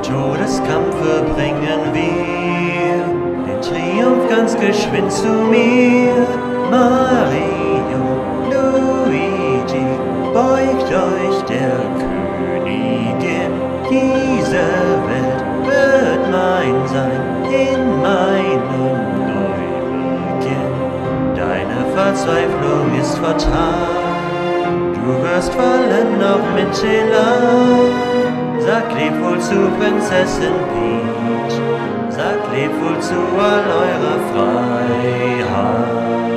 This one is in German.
Todeskampfe bringen wir den Triumph ganz geschwind zu mir. Mario, Luigi, beugt euch der Königin. Diese Welt wird mein sein in meinem Neubeginn. Deine Verzweiflung ist fatal, du wirst fallen noch mit Elan. Sag lebwohl zu Prinzessin Peach, sag lebwohl zu all eurer Freiheit.